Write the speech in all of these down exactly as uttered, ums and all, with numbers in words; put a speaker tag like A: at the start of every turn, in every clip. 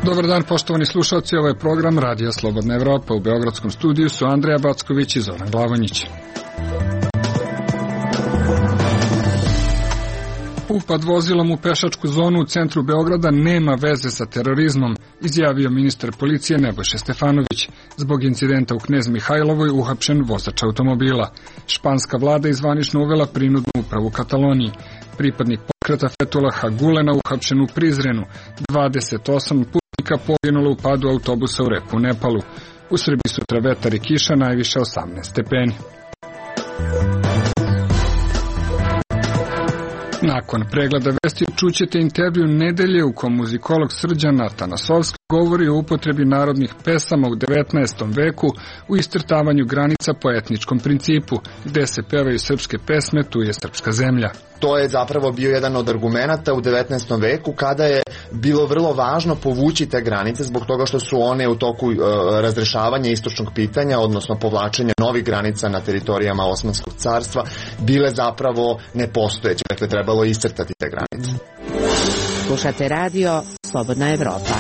A: Dobar dan, poštovani slušalci, ovo je program Radija Slobodna Evropa. U beogradskom studiju su Andreja Backović i Zoran Glavonjić. Upad vozilom u pešačku zonu u centru Beograda nema veze sa terorizmom, izjavio ministar policije Nebojša Stefanović. Zbog incidenta u Knez Mihajlovoj uhapšen vozač automobila. Španska vlada je zvanično uvela prinudnu upravu u Kataloniji. Pripadnik pokreta Fetulaha Gulena uhapšen u Prizrenu. dvadeset osam putnika poginulo u padu autobusa u reku Nepalu. U Srbiji sutra vetar i kiša, najviše osamnaest stepeni. Nakon pregleda vesti čućete intervju nedelje u kom muzikolog Srđan Atanasovski govori o upotrebi narodnih pesama u devetnaestom veku u iscrtavanju granica po etničkom principu, gde se pevaju srpske pesme, tu je srpska zemlja.
B: To je zapravo bio jedan od argumenata u devetnaestom veku kada je bilo vrlo važno povući te granice zbog toga što su one u toku uh, razrešavanja istočnog pitanja, odnosno povlačenja novih granica na teritorijama Osmanskog carstva, bile zapravo nepostojeće. Dakle, trebalo iscrtati te granice.
C: Slušate radio Slobodna Evropa.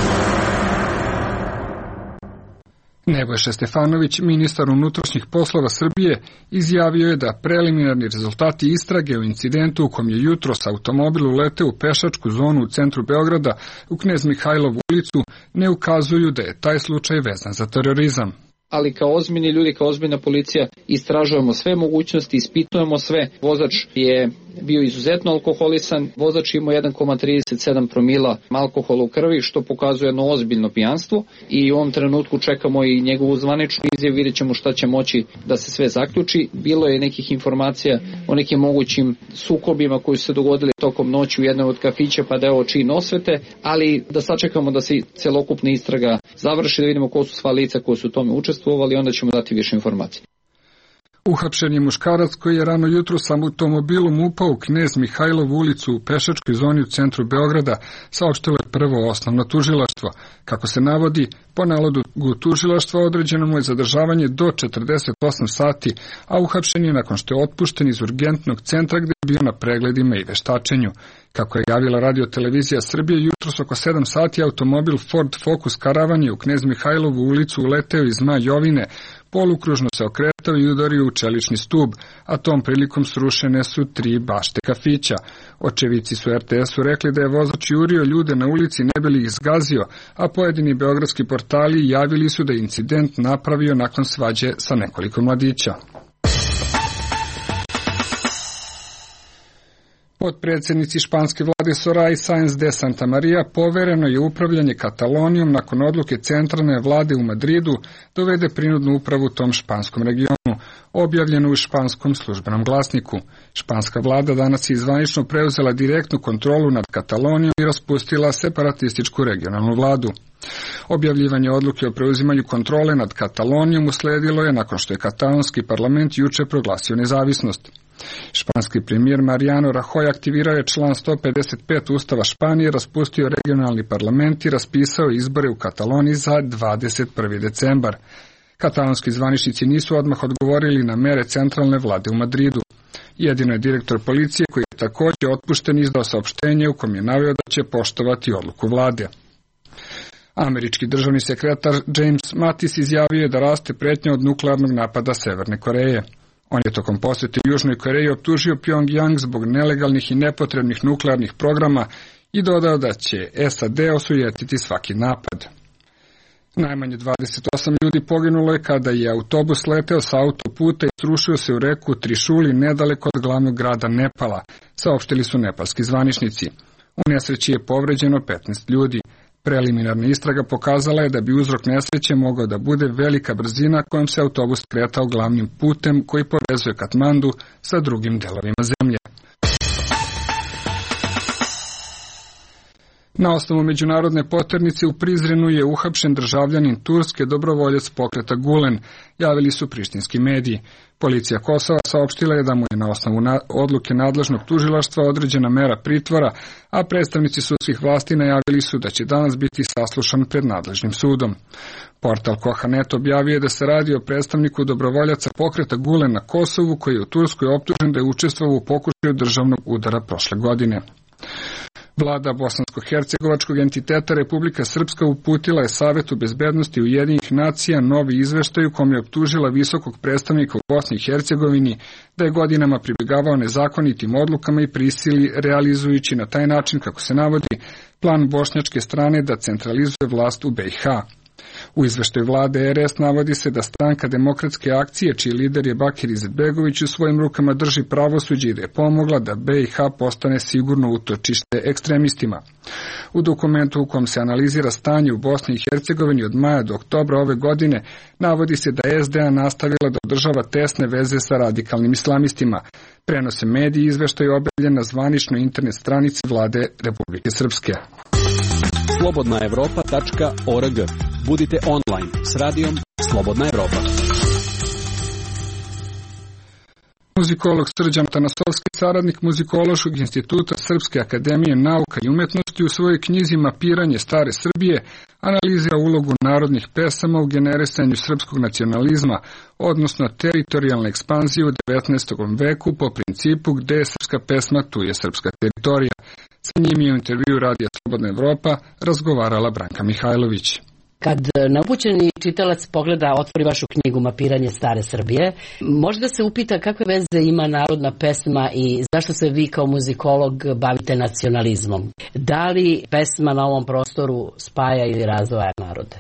A: Nebojša Stefanović, ministar unutrašnjih poslova Srbije, izjavio je da preliminarni rezultati istrage o incidentu u kom je jutros automobil uleteo u pešačku zonu u centru Beograda u Knez Mihajlovu ulicu ne ukazuju da je taj slučaj vezan za terorizam.
D: Ali kao ozbiljni ljudi, kao ozbiljna policija istražujemo sve mogućnosti, ispitujemo sve. Vozač je bio izuzetno alkoholisan, vozač imao jedan zarez trideset sedam promila alkohola u krvi, što pokazuje jedno ozbiljno pijanstvo i u ovom trenutku čekamo i njegovu zvaničnu izjavu, vidjet ćemo šta će moći da se sve zaključi. Bilo je nekih informacija o nekim mogućim sukobima koji su se dogodili tokom noći u jednoj od kafića, pa da je ovo čin osvete, ali da sačekamo da se celokupna istraga završi, da vidimo ko su sva lica koji su u tome učestvovali, onda ćemo dati više informacije.
A: Uhapšen je muškarac koji je rano jutro sam automobilom upao u Knez Mihajlovu ulicu u pešačkoj zoni u centru Beograda, saopštilo je prvo osnovno tužilaštvo. Kako se navodi, po nalogu tužilaštva određeno mu je zadržavanje do četrdeset osam sati, a uhapšen je nakon što je otpušten iz urgentnog centra gde je bio na pregledima i veštačenju. Kako je javila Radio-televizija Srbije, jutros oko sedam sati automobil Ford Focus Karavan je u Knez Mihajlovu ulicu uleteo iz Zma Jovine, polukružno se okretao i udario u čelični stub, a tom prilikom srušene su tri bašte kafića. Očevici su er te esu rekli da je vozač jurio ljude na ulici ne bi li ih zgazio, a pojedini beogradski portali javili su da je incident napravio nakon svađe sa nekoliko mladića. Potpredsjednici španske vlade Soraya Sáenz de Santamaría povereno je upravljanje Katalonijom nakon odluke centralne vlade u Madridu dovede prinudnu upravu u tom španskom regionu, objavljeno u španskom službenom glasniku. Španska vlada danas je zvanično preuzela direktnu kontrolu nad Katalonijom i raspustila separatističku regionalnu vladu. Objavljivanje odluke o preuzimanju kontrole nad Katalonijom usledilo je nakon što je katalonski parlament juče proglasio nezavisnost. Španski premijer Mariano Rajoy aktivirao je član sto pedeset pet Ustava Španije, raspustio regionalni parlament i raspisao izbore u Kataloniji za dvadeset prvi decembar. Katalonski zvaničnici nisu odmah odgovorili na mere centralne vlade u Madridu. Jedino je direktor policije, koji je također otpušten, izdao saopštenje u kom je naveo da će poštovati odluku vlade. Američki državni sekretar James Mattis izjavio je da raste pretnja od nuklearnog napada Severne Koreje. On je tokom posjete Južnoj Koreji optužio Pyongyang zbog nelegalnih i nepotrebnih nuklearnih programa i dodao da će es a de osujetiti svaki napad. Najmanje dvadeset osam ljudi poginulo je kada je autobus leteo sa autoputa i srušio se u reku Trišuli nedaleko od glavnog grada Nepala, saopštili su nepalski zvaničnici. U nesreći je povređeno petnaest ljudi. Preliminarna istraga pokazala je da bi uzrok nesreće mogao da bude velika brzina kojom se autobus kretao glavnim putem koji povezuje Katmandu sa drugim delovima zemlje. Na osnovu međunarodne poternice u Prizrenu je uhapšen državljanin Turske, dobrovoljac pokreta Gulen, javili su prištinski mediji. Policija Kosova saopštila je da mu je na osnovu na odluke nadležnog tužilaštva određena mera pritvora, a predstavnici sudskih vlasti najavili su da će danas biti saslušan pred nadležnim sudom. Portal Kohanet objavio je da se radi o predstavniku dobrovoljaca pokreta Gulen na Kosovu, koji je u Turskoj optužen da je učestvovao u pokušaju državnog udara prošle godine. Vlada bosansko-hercegovačkog entiteta Republika Srpska uputila je Savetu bezbednosti Ujedinjenih nacija novi izveštaj u kom je optužila visokog predstavnika u Bosni i Hercegovini da je godinama pribjegavao nezakonitim odlukama i prisili, realizujući na taj način, kako se navodi, plan bošnjačke strane da centralizuje vlast u B i H. U izveštaju vlade R S navodi se da stranka Demokratske akcije, čiji lider je Bakir Izetbegović, u svojim rukama drži pravosuđe i da je pomogla da B i H postane sigurno utočište ekstremistima. U dokumentu u kom se analizira stanje u Bosni i Hercegovini od maja do oktobra ove godine navodi se da je S D A nastavila da održava tesne veze sa radikalnim islamistima. Prenose mediji izveštaj objavljen na zvaničnoj internet stranici vlade Republike Srpske.
E: slobodna evropa tačka org. Budite online s radijom Slobodna Evropa.
A: Muzikolog Srđan Tanasovski, saradnik Muzikološkog instituta Srpske akademije nauka i umetnosti, u svojoj knjizi Mapiranje stare Srbije analizira ulogu narodnih pesama u generisanju srpskog nacionalizma, odnosno teritorijalne ekspanzije u devetnaestom veku po principu gde je srpska pesma, tu je srpska teritorija. Sa njim je u intervju Radija Slobodna Evropa razgovarala Branka Mihajlović.
F: Kad neupućeni čitalac pogleda, otvori vašu knjigu Mapiranje stare Srbije, može da se upita kakve veze ima narodna pesma i zašto se vi kao muzikolog bavite nacionalizmom. Da li pesma na ovom prostoru spaja ili razdvaja narode?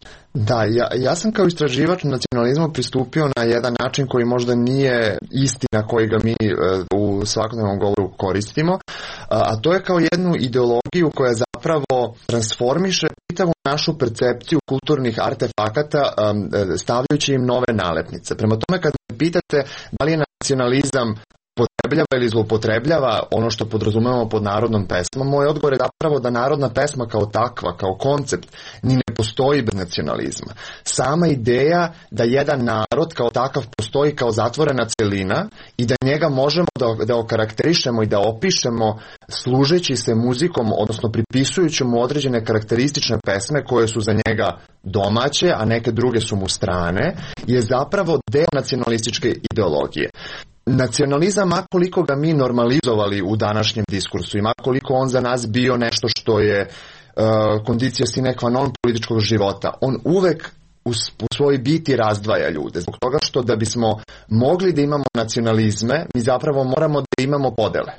B: Da, ja, ja sam kao istraživač nacionalizma pristupio na jedan način koji možda nije istina koji ga mi u svakodnevnom govoru koristimo, a to je kao jednu ideologiju koja zapravo transformiše čitavu našu percepciju kulturnih artefakata stavljajući im nove nalepnice. Prema tome, kad me pitate da li je nacionalizam potrebljava ili zloupotrebljava ono što podrazumevamo pod narodnom pesmom, moj odgovor je zapravo da narodna pesma kao takva, kao koncept, ni ne postoji bez nacionalizma. Sama ideja da jedan narod kao takav postoji kao zatvorena celina i da njega možemo da, da okarakterišemo i da opišemo služeći se muzikom, odnosno pripisujući mu određene karakteristične pesme koje su za njega domaće, a neke druge su mu strane, je zapravo deo nacionalističke ideologije. Nacionalizam, makoliko ga mi normalizovali u današnjem diskursu i makoliko on za nas bio nešto što je uh, kondicija sine qua non političkog života, on uvek u, u svojoj biti razdvaja ljude. Zbog toga što da bismo mogli da imamo nacionalizme, mi zapravo moramo da imamo podele.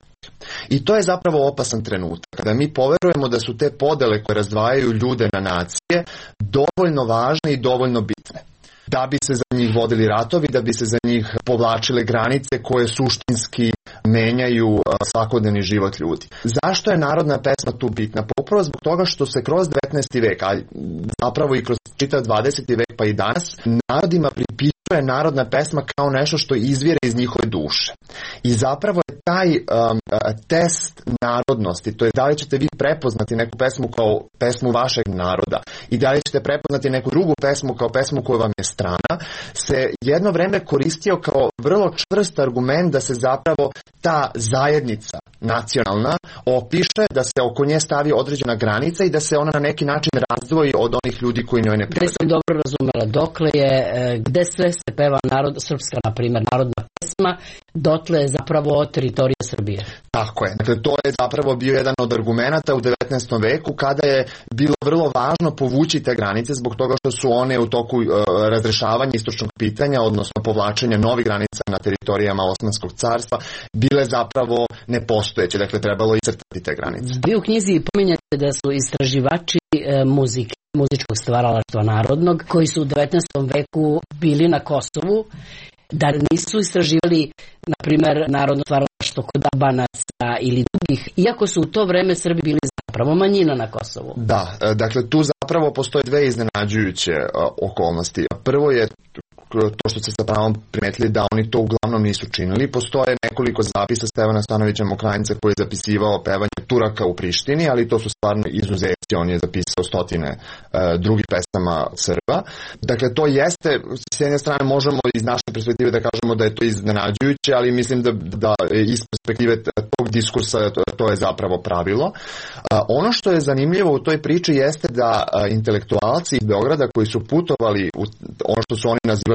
B: I to je zapravo opasan trenutak. Kada mi poverujemo da su te podele koje razdvajaju ljude na nacije dovoljno važne i dovoljno bitne, da bi se za njih vodili ratovi, da bi se za njih povlačile granice koje suštinski menjaju svakodnevni život ljudi. Zašto je narodna pesma tu bitna? Pa upravo zbog toga što se kroz devetnaesti vek, a zapravo i kroz čitav dvadeseti vek pa i danas, narodima pripisuje narodna pesma kao nešto što izvire iz njihove duše. I zapravo je taj um, test narodnosti, to je da li ćete vi prepoznati neku pesmu kao pesmu vašeg naroda i da li ćete prepoznati neku drugu pesmu kao pesmu koja vam je strana, se jedno vreme koristio kao vrlo čvrst argument da se zapravo ta zajednica nacionalna opiše, da se oko nje stavi određena granica i da se ona na neki način razdvoji od onih ljudi koji njoj ne pripadaju.
F: Gde sam dobro razumela, dokle je, gde sve se peva narod, srpska, na primjer, narodna pesma, dotle je zapravo teritorija Srbije.
B: Tako je. Dakle, to je zapravo bio jedan od argumenata u devetnaestom veku kada je bilo vrlo važno povući te granice zbog toga što su one u toku uh, razrešavanja istočnog pitanja, odnosno povlačenja novih granica na teritorijama Osmanskog carstva, bile zapravo nepostojeće. Dakle, trebalo iscrtati te granice.
F: Vi u knjizi pominjate da su istraživači e, muzike, muzičkog stvaralaštva narodnog, koji su u devetnaestom veku bili na Kosovu, da nisu istraživali, na primjer, narodno stvaralaštvo kod Albanaca ili drugih, iako su u to vreme Srbi bili zapravo manjina na Kosovu.
B: Da, dakle tu zapravo postoje dve iznenađujuće okolnosti. Prvo je to što ste sa pravom primetili da oni to uglavnom nisu činili. Postoje nekoliko zapisa Stevana Stanovića Mokranjca koji je zapisivao pevanje Turaka u Prištini, ali to su stvarno izuzeci. On je zapisao stotine uh, drugih pesama Srba. Dakle, to jeste, s jedne strane možemo iz naše perspektive da kažemo da je to iznenađujuće, ali mislim da, da iz perspektive tog diskursa to, to je zapravo pravilo. Uh, ono što je zanimljivo u toj priči jeste da uh, intelektualci iz Beograda koji su putovali u ono što su oni nazivali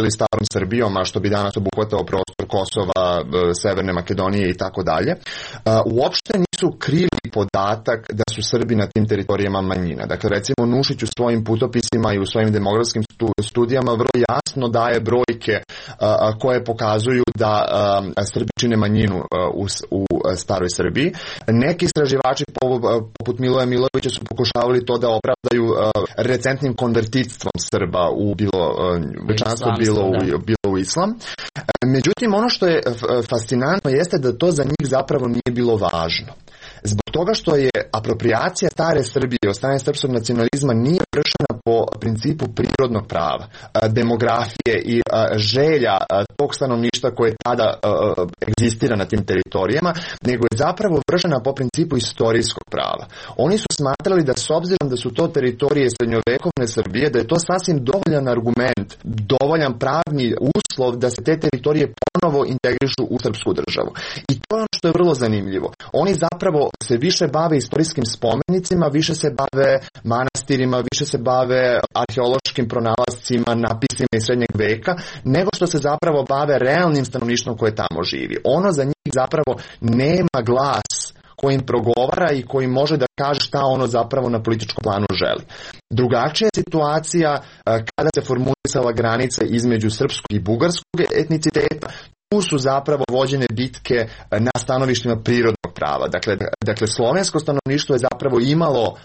B: nazivali starom Srbijom, a što bi danas obuhvatao prostor Kosova, Severne Makedonije i tako dalje, uopšte nisu krili podatak da su Srbi na tim teritorijama manjina. Dakle, recimo Nušić u svojim putopisima i u svojim demografskim studijama vrlo jasno daje brojke koje pokazuju da Srbi čine manjinu u, u staroj Srbiji. Neki istraživači poput Miloja Milovića su pokušavali to da opravdaju recentnim konvertitstvom Srba u bilo večanstvo, bilo u, bilo u islam. Međutim, ono što je fascinantno jeste da to za njih zapravo nije bilo važno. Zbog toga što je apropriacija stare Srbije od strane srpskog nacionalizma nije vršena po principu prirodnog prava, demografije i želja tog stanovništva koje tada egzistira na tim teritorijama, nego je zapravo vršena po principu istorijskog prava. Oni su smatrali da s obzirom da su to teritorije srednjovekovne Srbije, da je to sasvim dovoljan argument, dovoljan pravni uslov da se te teritorije ponovo integrišu u srpsku državu. I to je ono što je vrlo zanimljivo. Oni zapravo se više bave istorijskim spomenicima, više se bave manastirima, više se bave arheološkim pronalascima, napisima iz srednjeg veka, nego što se zapravo bave realnim stanovništvom koje tamo živi. Ono za njih zapravo nema glas kojim progovara i koji može da kaže šta ono zapravo na političkom planu želi. Drugačija situacija kada se formulisala granica između srpskog i bugarskog etniciteta. Tu su zapravo vođene bitke na stanovištima prirodnog prava. Dakle, dakle slovensko stanovništvo je zapravo imalo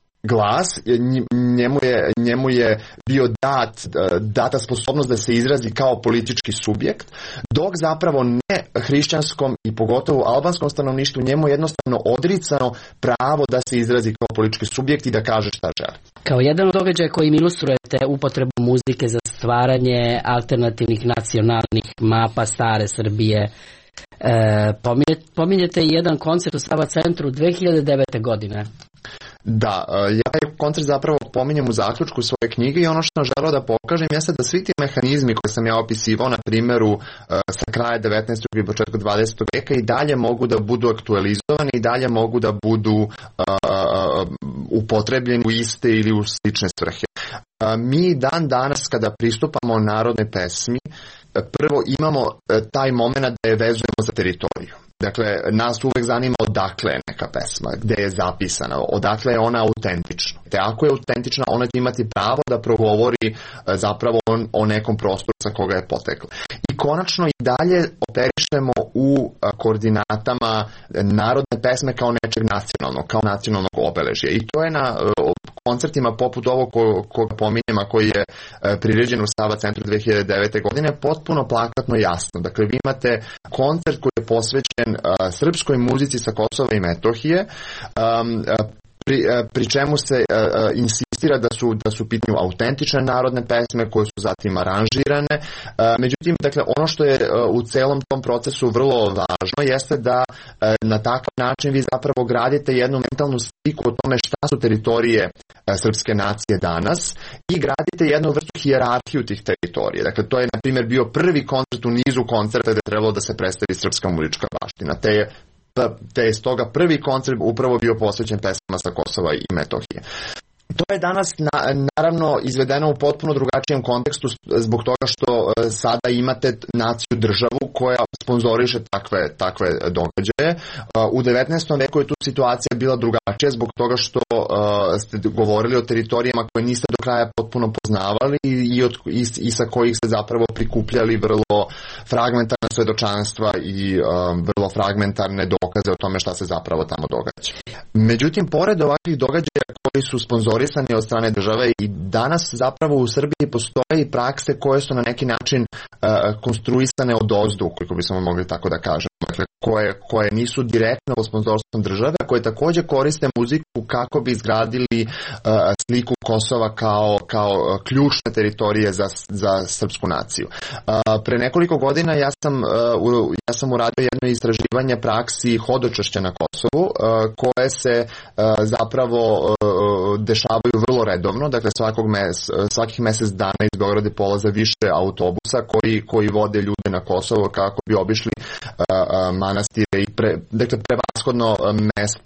B: glas, njemu je, njemu je bio dat, data sposobnost da se izrazi kao politički subjekt, dok zapravo ne hrišćanskom i pogotovo albanskom stanovništvu njemu je jednostavno odricano pravo da se izrazi kao politički subjekt i da kaže šta želi.
F: Kao jedan od događaja kojim ilustrujete upotrebu muzike za stvaranje alternativnih nacionalnih mapa stare Srbije, e, pominjete i jedan koncert u Sava centru dve hiljade devete. godine.
B: Da, ja taj koncert zapravo pominjem u zaključku svoje knjige i ono što sam želeo da pokažem jeste da svi ti mehanizmi koje sam ja opisivao na primjeru sa kraja devetnaestog i početka dvadesetog veka i dalje mogu da budu aktualizovani i dalje mogu da budu uh, upotrebljeni u iste ili u slične svrhe. Uh, mi dan danas kada pristupamo narodnoj pesmi, prvo imamo taj moment da je vezujemo za teritoriju. Dakle, nas uvek zanima odakle je neka pesma, gde je zapisana, odakle je ona autentična. Te ako je autentična, ona će imati pravo da progovori zapravo on, o nekom prostoru sa koga je potekla. I konačno i dalje operišemo u koordinatama narodne pesme kao nečeg nacionalnog, kao nacionalnog obeležja. I to je na koncertima poput ovog koga pominjem, a koji je priređen u Sava centru dve hiljade devete. godine, potpuno plakatno jasno. Dakle, vi imate koncert koji je posvećen uh, srpskoj muzici sa Kosova i Metohije, um, pri, uh, pri čemu se uh, insistira da su, da su pitanju autentične narodne pesme koje su zatim aranžirane. Uh, međutim, dakle, ono što je uh, u celom tom procesu vrlo važno jeste da uh, na takav način vi zapravo gradite jednu mentalnu sliku o tome šta su teritorije uh, srpske nacije danas i gradite jednu vrstu hijerarhiju tih teritorija. Dakle, to je, na primjer, bio prvi koncert u nizu koncerta gde je trebalo da se predstavi srpska muzička baština. Te je te je stoga prvi koncert upravo bio posvećen pesmama sa Kosova i Metohije. To je danas na, naravno izvedeno u potpuno drugačijem kontekstu zbog toga što sada imate naciju državu koja sponzoriše takve, takve događaje. U devetnaestom veku je tu situacija bila drugačija zbog toga što uh, ste govorili o teritorijama koje niste do kraja potpuno poznavali i, od, i, i sa kojih ste zapravo prikupljali vrlo fragmentarna svedočanstva i um, vrlo fragmentarne dokaze o tome šta se zapravo tamo događa. Međutim, pored ovakvih događaja koji su sponzorisani od strane države i danas zapravo u Srbiji postoje i prakse koje su na neki način uh, konstruisane od ozdu, koliko bismo mogli tako da kažemo. Dakle, koje, koje nisu direktno pod sponzorstvom države, a koje također koriste muziku kako bi izgradili uh, sliku Kosova kao, kao ključne teritorije za, za srpsku naciju. Uh, pre nekoliko godina ja sam, uh, ja sam uradio jedno istraživanje praksi hodočašća na Kosovu, uh, koje se uh, zapravo uh, dešavaju vrlo redovno, dakle svakog mes, svakih mesec dana iz Beograda polaze više autobusa koji, koji vode ljude na Kosovo kako bi obišli uh, manastire i pre, dakle prevashodno mesta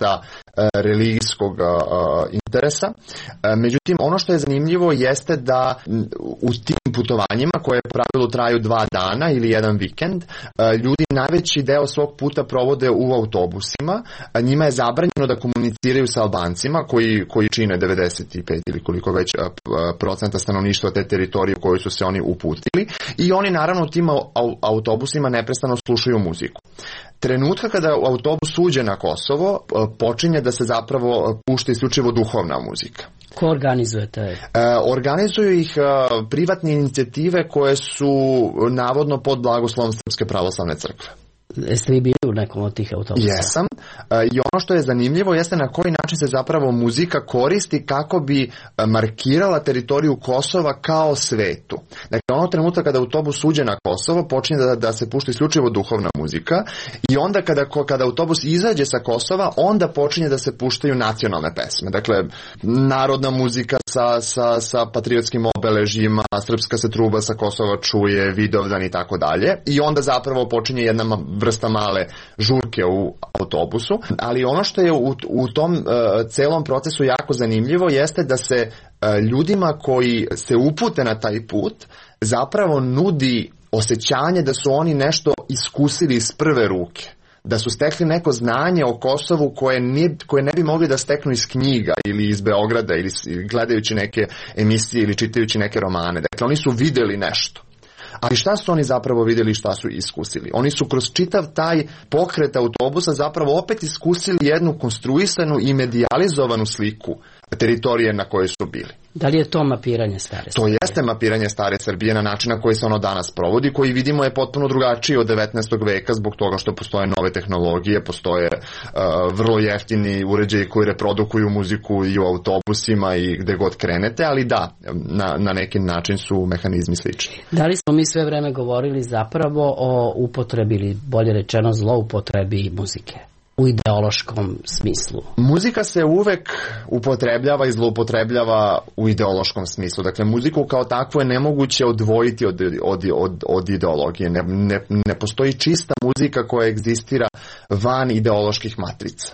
B: religijskog interesa. Međutim, ono što je zanimljivo jeste da u tim putovanjima, koje u pravilu traju dva dana ili jedan vikend, ljudi najveći deo svog puta provode u autobusima. Njima je zabranjeno da komuniciraju sa Albancima koji, koji čine devedeset pet ili koliko već procenta stanovništva te teritorije u kojoj su se oni uputili, i oni naravno u tim autobusima neprestano slušaju muziku. Trenutka kada autobus uđe na Kosovo, počinje da se zapravo pušta isključivo duhovna muzika.
F: Ko organizuje te?
B: E, organizuju ih e, privatne inicijative koje su navodno pod blagoslovom Srpske pravoslavne crkve.
F: Jeste vi bili u nekom od tih autobusa?
B: Jesam. E, I ono što je zanimljivo jeste na koji način se zapravo muzika koristi kako bi markirala teritoriju Kosova kao svetu. Dakle, ono trenutka kada autobus uđe na Kosovo, počinje da, da se pušta isključivo duhovna muzika, i onda kada, kada autobus izađe sa Kosova, onda počinje da se puštaju nacionalne pesme. Dakle, narodna muzika sa, sa, sa patriotskim obeležjima, srpska se truba sa Kosova čuje, Vidovdan i tako dalje. I onda zapravo počinje jedna vrsta male žurke u autobusu, ali ono što je u, u tom uh, celom procesu jako zanimljivo jeste da se uh, ljudima koji se upute na taj put zapravo nudi osjećanje da su oni nešto iskusili iz prve ruke, da su stekli neko znanje o Kosovu koje, nije, koje ne bi mogli da steknu iz knjiga ili iz Beograda ili gledajući neke emisije ili čitajući neke romane. Dakle, oni su videli nešto. Ali šta su oni zapravo vidjeli i šta su iskusili? Oni su kroz čitav taj pokret autobusa zapravo opet iskusili jednu konstruisanu i medijalizovanu sliku teritorije na kojoj su bili.
F: Da li je to mapiranje stare Srbije?
B: To jeste mapiranje stare Srbije na način na koji se ono danas provodi, koji vidimo je potpuno drugačiji od devetnaestog veka zbog toga što postoje nove tehnologije, postoje uh, vrlo jeftini uređaji koji reprodukuju muziku i u autobusima i gde god krenete, ali da, na, na neki način su mehanizmi slični.
F: Da li smo mi sve vreme govorili zapravo o upotrebi ili bolje rečeno zloupotrebi muzike? U ideološkom smislu.
B: Muzika se uvek upotrebljava i zloupotrebljava u ideološkom smislu. Dakle, muziku kao takvu je nemoguće odvojiti od, od, od, od ideologije. Ne, ne, ne postoji čista muzika koja egzistira van ideoloških matrica.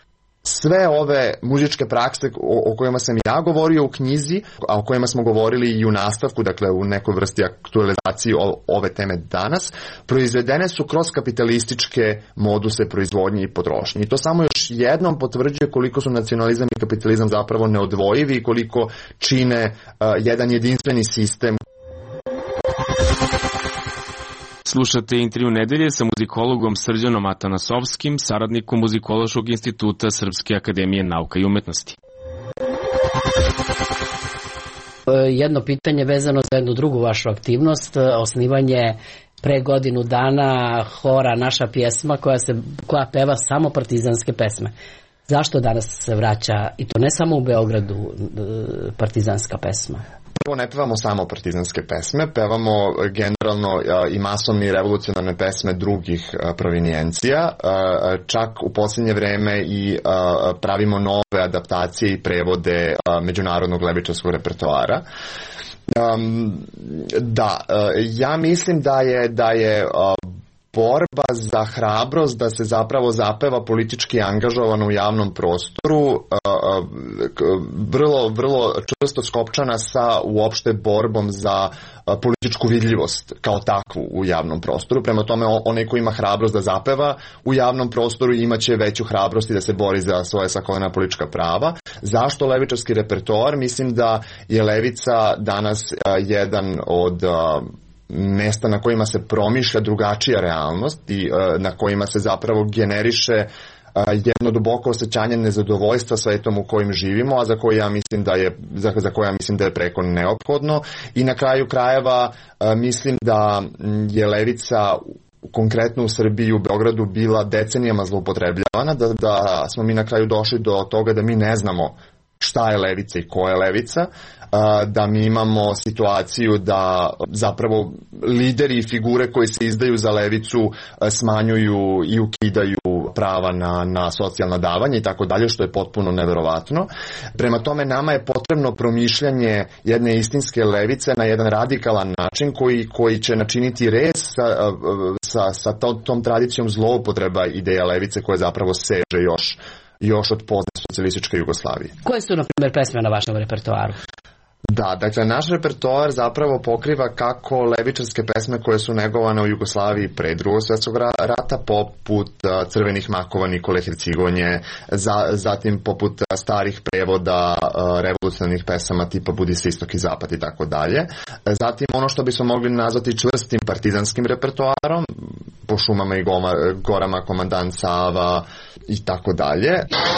B: Sve ove muzičke prakse o, o kojima sam ja govorio u knjizi, a o kojima smo govorili i u nastavku, dakle u nekoj vrsti aktualizacije ove teme danas, proizvedene su kroz kapitalističke moduse proizvodnje i potrošnje. I to samo još jednom potvrđuje koliko su nacionalizam i kapitalizam zapravo neodvojivi i koliko čine uh, jedan jedinstveni sistem.
G: Slušate intervju nedelje sa muzikologom Srđanom Atanasovskim, saradnikom Muzikološkog instituta Srpske akademije nauka i umetnosti.
F: Jedno pitanje vezano za jednu drugu vašu aktivnost, osnivanje pre godinu dana hora Naša pjesma koja, se, koja peva samo partizanske pesme. Zašto danas se vraća, i to ne samo u Beogradu, partizanska pesma?
B: Prvo, ne pevamo samo partizanske pesme, pevamo generalno i masovne i revolucionarne pesme drugih provinijencija. Čak u posljednje vreme i pravimo nove adaptacije i prevode međunarodnog levičarskog repertoara. Um, da, ja mislim da je, da je borba za hrabrost da se zapravo zapeva politički angažovano u javnom prostoru vrlo, vrlo čvrsto skopčana sa uopšte borbom za političku vidljivost kao takvu u javnom prostoru. Prema tome, onaj ko ima hrabrost da zapeva u javnom prostoru imaće veću hrabrost i da se bori za svoje sakolena politička prava. Zašto levičarski repertoar? Mislim da je levica danas jedan od mesta na kojima se promišlja drugačija realnost i uh, na kojima se zapravo generiše uh, jedno duboko osjećanje nezadovoljstva svetom u kojim živimo, a za koje ja mislim da je, za, za koje ja mislim da je preko neophodno. I na kraju krajeva uh, mislim da je levica konkretno u Srbiji i u Beogradu bila decenijama zloupotrebljavana, da, da smo mi na kraju došli do toga da mi ne znamo šta je levica i ko je levica, da mi imamo situaciju da zapravo lideri i figure koji se izdaju za levicu smanjuju i ukidaju prava na, na socijalna davanja i tako dalje, što je potpuno neverovatno. Prema tome, nama je potrebno promišljanje jedne istinske levice na jedan radikalan način koji, koji će načiniti rez sa, sa, sa tom, tom tradicijom zloupotreba ideja levice koja zapravo seže još još od pozne socijalističke Jugoslavije.
F: Koje su, na primjer, pesme na vašem repertoaru?
B: Da, dakle, naš repertoar zapravo pokriva kako levičarske pesme koje su negovane u Jugoslaviji pre Drugog svjetskog rata, poput uh, Crvenih makova Nikole Hercigonje, za, zatim poput uh, starih prevoda uh, revolucionarnih pesama tipa Budi se istok i zapad i tako dalje. Zatim ono što bismo mogli nazvati čvrstim partizanskim repertoarom, po šumama i goma, gorama Komandant Sava i tako dalje.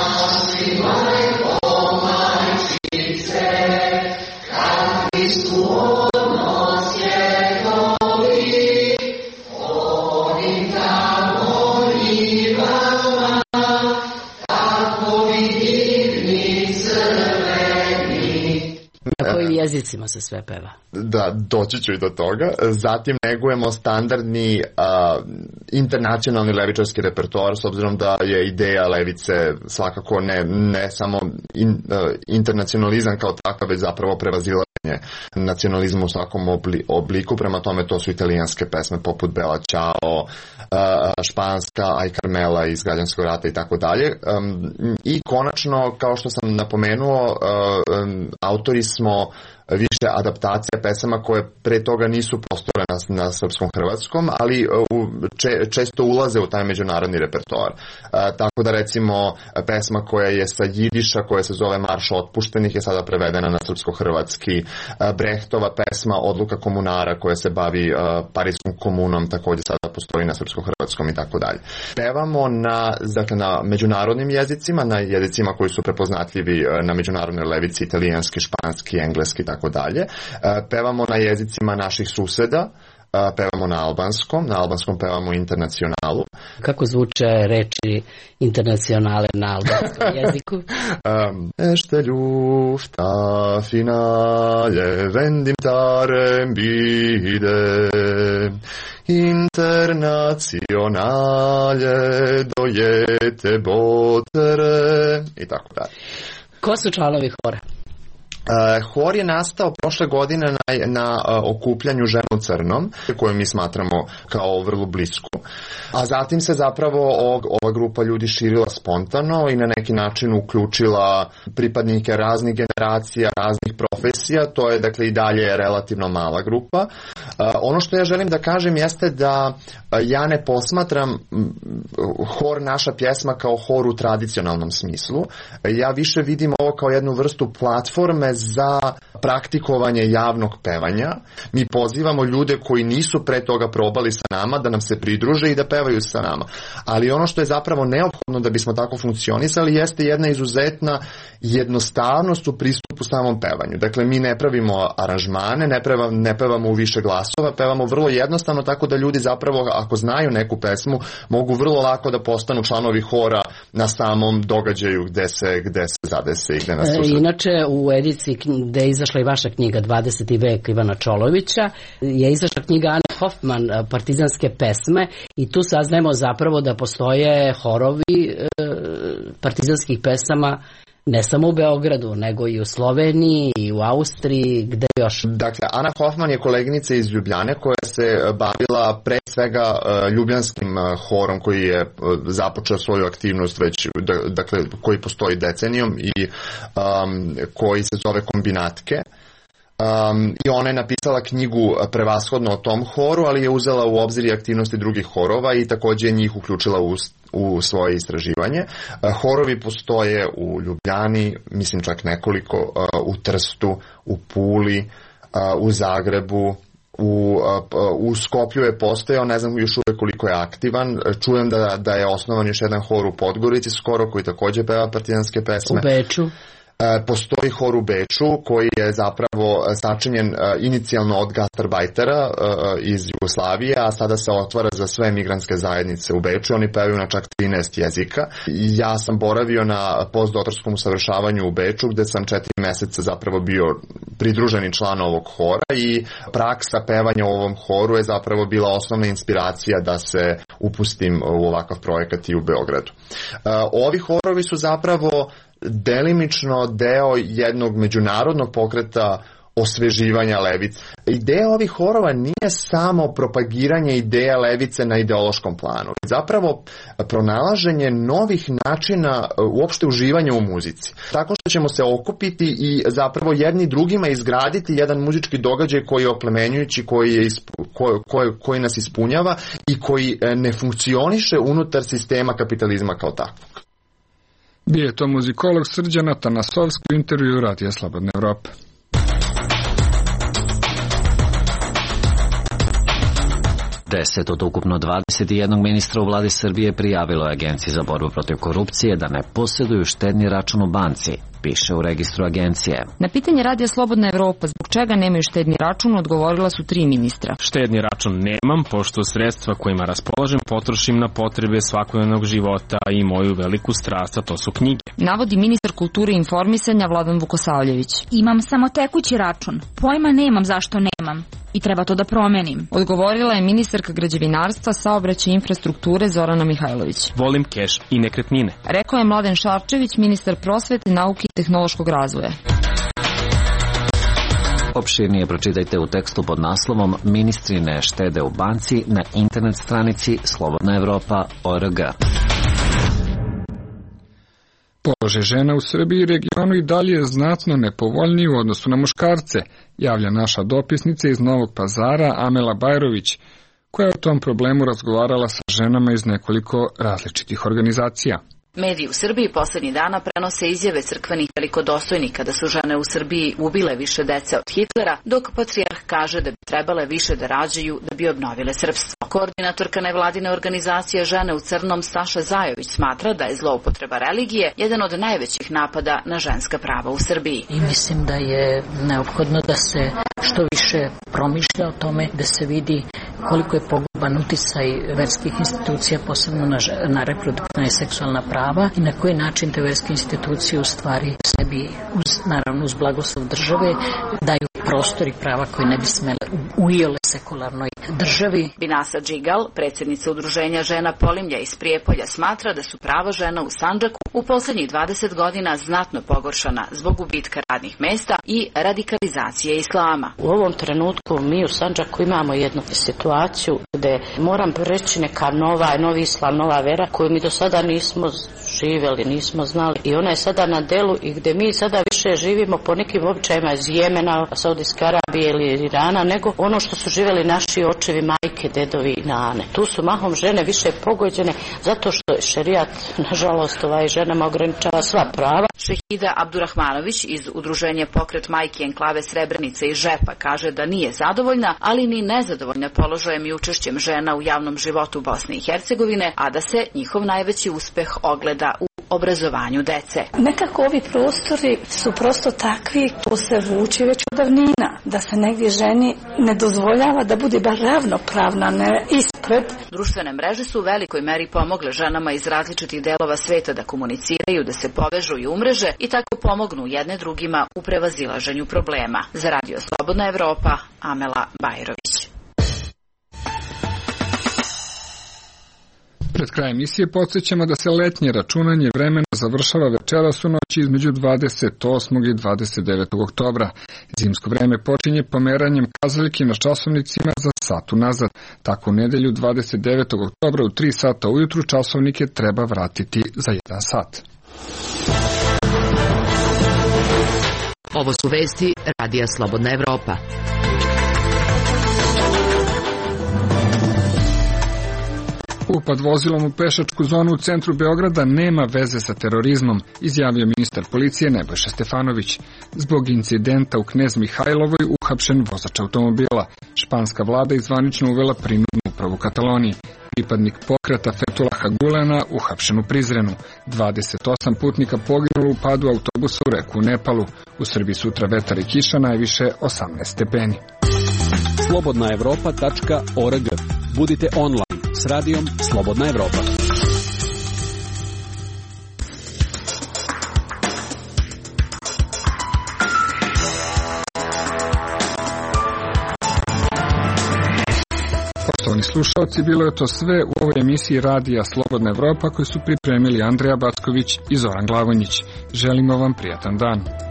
F: Na kojim jezicima se sve peva?
B: Da, doći ću i do toga. Zatim negujemo standardni uh, internacionalni levičarski repertoar, s obzirom da je ideja levice svakako ne, ne samo in, uh, internacionalizam kao takav, već zapravo prevazilaženje nacionalizmu u svakom obli, obliku. Prema tome to su italijanske pesme poput Bella Ciao, uh, španska Aj Carmela iz Građanskog rata i tako dalje. Um, I konačno, kao što sam napomenuo, uh, um, autori smo više adaptacija pesama koje pre toga nisu postojale na, na srpskom hrvatskom, ali u, če, često ulaze u taj međunarodni repertoar. E, tako da recimo pesma koja je sa jidiša, koja se zove Marš otpuštenih, je sada prevedena na srpsko-hrvatski. E, Brehtova pesma Odluka komunara koja se bavi e, Parijskom komunom, također sada postoji na srpsko-hrvatskom i tako dalje. Pevamo na, dakle, na međunarodnim jezicima, na jezicima koji su prepoznatljivi na međunarodnoj levici, italijanski, španski, engleski i tako dalje. Pevamo na jezicima naših suseda, pevamo na albanskom, na albanskom pevamo internacionalu.
F: Kako zvuče reči internacionale na albanskom jeziku?
B: Um, Ešte ljufta finale vendim tarem bide internacionale dojete botere i tako dalje.
F: Ko su članovi hora?
B: Uh, hor je nastao prošle godine na, na uh, okupljanju Žena u crnom, koju mi smatramo kao vrlo blisku. A zatim se zapravo ovog, ova grupa ljudi širila spontano i na neki način uključila pripadnike raznih generacija, raznih profesija. To je dakle i dalje relativno mala grupa. Uh, ono što ja želim da kažem jeste da uh, ja ne posmatram um, hor naša pjesma kao hor u tradicionalnom smislu. Uh, ja više vidim ovo kao jednu vrstu platforme za praktikovanje javnog pevanja. Mi pozivamo ljude koji nisu pre toga probali sa nama da nam se pridruže i da pevaju sa nama. Ali ono što je zapravo neophodno da bismo tako funkcionisali jeste jedna izuzetna jednostavnost u pristupu samom pevanju. Dakle, mi ne pravimo aranžmane, ne, peva, ne pevamo u više glasova, pevamo vrlo jednostavno, tako da ljudi zapravo, ako znaju neku pesmu, mogu vrlo lako da postanu članovi hora na samom događaju gde se, gde se zadese i gde nas susret.
F: Inače, u ediciji gde je izašla i vaša knjiga dvadeseti vek Ivana Čolovića, je izašla knjiga Ane Hoffman, Partizanske pesme, i tu saznajemo zapravo da postoje horovi e, partizanskih pesama ne samo u Beogradu, nego i u Sloveniji i u Austriji, gde još?
B: Dakle, Ana Hoffman je koleginica iz Ljubljane koja se bavila pre svega ljubljanskim horom koji je započeo svoju aktivnost već, dakle, koji postoji decenijom i um, koji se zove Kombinatke. Um, I ona je napisala knjigu prevashodno o tom horu, ali je uzela u obzir i aktivnosti drugih horova i također njih uključila u, u svoje istraživanje. Uh, horovi postoje u Ljubljani, mislim čak nekoliko, uh, u Trstu, u Puli, uh, u Zagrebu, U, u Skoplju je postojao, ne znam još uvijek koliko je aktivan. Čujem da, da je osnovan još jedan hor u Podgorici skoro, koji također peva partizanske pesme.
F: U Beču.
B: Postoji hor u Beču koji je zapravo sačinjen inicijalno od gastarbajtera iz Jugoslavije, a sada se otvara za sve migrantske zajednice u Beču. Oni pevaju na čak trinaest jezika. Ja sam boravio na postdoktorskom usavršavanju u Beču, gde sam četiri meseca zapravo bio pridruženi član ovog hora i praksa pevanja u ovom horu je zapravo bila osnovna inspiracija da se upustim u ovakav projekat i u Beogradu. Ovi horovi su zapravo delimično deo jednog međunarodnog pokreta osveživanja levice. Ideja ovih horova nije samo propagiranje ideja levice na ideološkom planu. Zapravo pronalaženje novih načina uopšte uživanja u muzici. Tako što ćemo se okupiti i zapravo jedni drugima izgraditi jedan muzički događaj koji je oplemenjujući, koji, je ispu, koji, koji, koji nas ispunjava i koji ne funkcioniše unutar sistema kapitalizma kao takvog.
A: Bio je to muzikolog Srđan Atanasovski u intervju Radija Slobodna Evropa.
H: Deset od ukupno dvadeset jedan ministra u vladi Srbije prijavilo je Agenciji za borbu protiv korupcije da ne posjeduju štedni račun u banci, piše u registru agencije.
I: Na pitanje Radija Slobodna Evropa zbog čega nemaju štedni račun odgovorila su tri ministra.
G: Štedni račun nemam, pošto sredstva kojima raspolažem potrošim na potrebe svakodnevnog života i moju veliku strast, a to su knjige.
I: Navodi ministar kulture i informisanja Vladan Vukosavljević.
J: Imam samo tekući račun, pojma nemam zašto nemam. I treba to da promenim.
I: Odgovorila je ministarka građevinarstva, saobraćaja i infrastrukture Zorana Mihajlović.
G: Volim keš i nekretnine.
I: Rekao je Mladen Šarčević, ministar prosvete, nauke i tehnološkog razvoja.
H: Opširnije pročitajte u tekstu pod naslovom Ministri ne štede u banci na internet stranici slobodna evropa tačka org.
A: Položaj žena u Srbiji i regionu i dalje je znatno nepovoljniji u odnosu na muškarce, javlja naša dopisnica iz Novog Pazara Amela Bajrović, koja je o tom problemu razgovarala sa ženama iz nekoliko različitih organizacija.
K: Mediji u Srbiji poslednjih dana prenose izjave crkvenih velikodostojnika da su žene u Srbiji ubile više dece od Hitlera, dok patrijarh kaže da bi trebale više da rađaju da bi obnovile srpstvo. Koordinatorka nevladine organizacije Žene u crnom Staša Zajović smatra da je zloupotreba religije jedan od najvećih napada na ženska prava u Srbiji.
L: I mislim da je neophodno da se što više promišlja o tome, da se vidi koliko je poguban uticaj verskih institucija, posebno na, na reproduktivna i seksualna prava i na koji način te verske institucije u stvari sebi, uz, naravno uz blagoslov države, daju prostor i prava koje ne bi smele u iole sekularnoj državi.
K: Binasa Džigal, predsjednica udruženja Žena Polimlja iz Prijepolja, smatra da su prava žena u Sandžaku u poslednjih dvadeset godina znatno pogoršana zbog gubitka radnih mesta i radikalizacije islama.
L: U ovom trenutku mi u Sandžaku imamo jednu situaciju gde moram reći neka nova, novi islam, nova vera koju mi do sada nismo živjeli, nismo znali i ona je sada na delu i gde mi sada više živimo po nekim običajima iz Jemena, Saudijske Arabije ili Irana, nego ono što su živjeli naši očevi, majke, dedovi i nane. Tu su mahom žene više pogođene zato što je šerijat, nažalost, ovaj ženama ograničava sva prava.
K: Šehida Abdurahmanović iz udruženja Pokret majke enklave Srebrenica i Žepa kaže da nije zadovoljna, ali ni nezadovoljna položajem i učešćem žena u javnom životu Bosne i Hercegovine, a da se njihov najveći uspeh ogleda u obrazovanju dece.
J: Nekako ovi prostori su prosto takvi, to se vuče već od davnina, da se negdje ženi ne dozvoljava da bude bar ravnopravna, ne ispred.
K: Društvene mreže su u velikoj meri pomogle ženama iz različitih delova sveta da komuniciraju, da se povežu i umreže i tako pomognu jedne drugima u prevazilaženju problema. Za Radio Slobodna Evropa, Amela Bajrović.
A: Pred krajem emisije podsjećamo da se letnje računanje vremena završava večeras u noći između dvadeset osmog i dvadeset devetog oktobra. Zimsko vreme počinje pomeranjem kazaljki na časovnicima za sat unazad. Tako u nedelju dvadeset devetog oktobra u tri sata ujutru časovnike treba vratiti za jedan sat.
C: Ovo su vesti Radija Slobodna Evropa.
A: Upad vozilom u pešačku zonu u centru Beograda nema veze sa terorizmom, izjavio ministar policije Nebojša Stefanović. Zbog incidenta u Knez Mihajlovoj uhapšen vozač automobila. Španska vlada izvanično uvela prinudnu upravu u Kataloniji. Pripadnik pokreta Fethulaha Gulena uhapšen u Prizrenu. dvadeset osam putnika poginulo u padu autobusa u reku u Nepalu. U Srbiji sutra vetar i kiša, najviše osamnaest stepeni.
E: slobodna evropa tačka org. Budite online s radijom Slobodna Evropa.
A: Poštovani slušalci, bilo je to sve u ovoj emisiji Radija Slobodna Evropa koju su pripremili Andreja Backović i Zoran Glavonjić. Želimo vam prijatan dan.